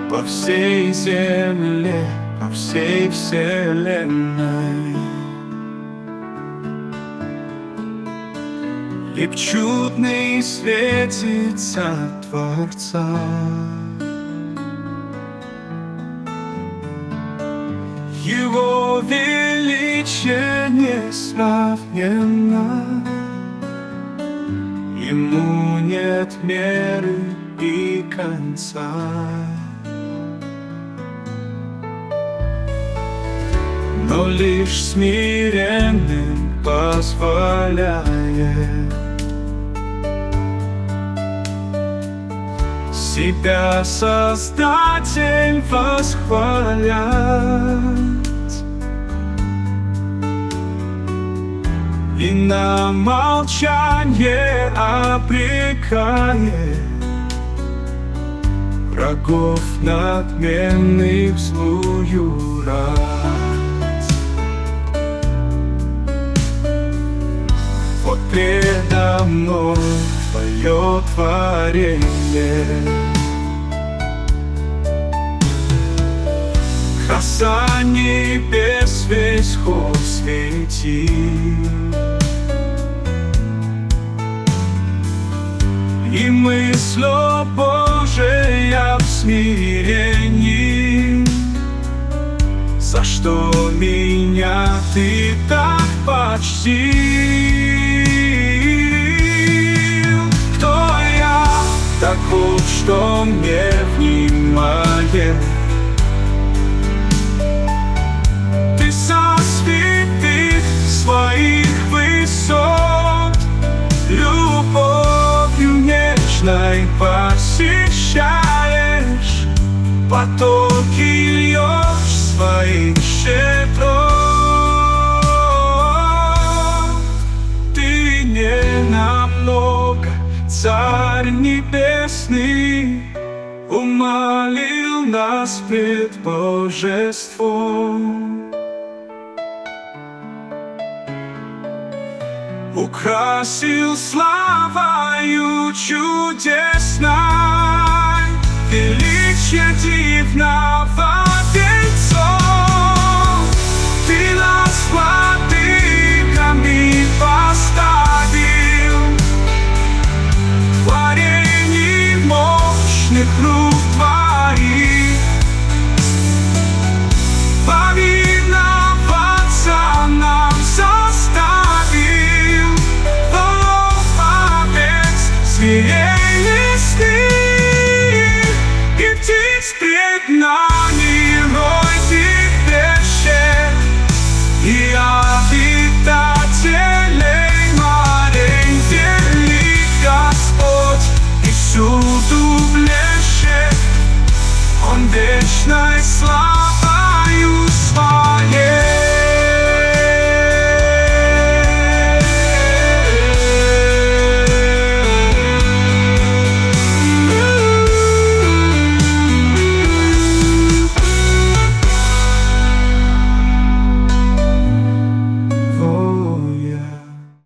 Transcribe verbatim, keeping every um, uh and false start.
по всей земле, по всей вселенной. И чудный светится Творца. Его величие несравненно, Ему нет меры и конца. Но лишь смиренным позволяет себя Создатель восхвалять и на молчание обрекает врагов надменных злую рать. Вот предо мной Твое творение, краса небес весь хор светит, и мысль Божия в смирении. За что меня Ты так почтил? Кто я таков, что мне внимание? Ты со святых своих высот любовью нежной посещаешь, потоки льешь своих щедрот. Ты не намного, Царь Небесный, умолил нас пред Божеством. Украсил славою чудесной, величие дивного венцом. Ты нас владыками поставил, творений мощных рук Твоих. Повиноваться нам заставил волов овец, зверей лесных и птиц пред нами рой трепещет, и обитателей морей велик Господь, и всюду блещет Он вечной славой.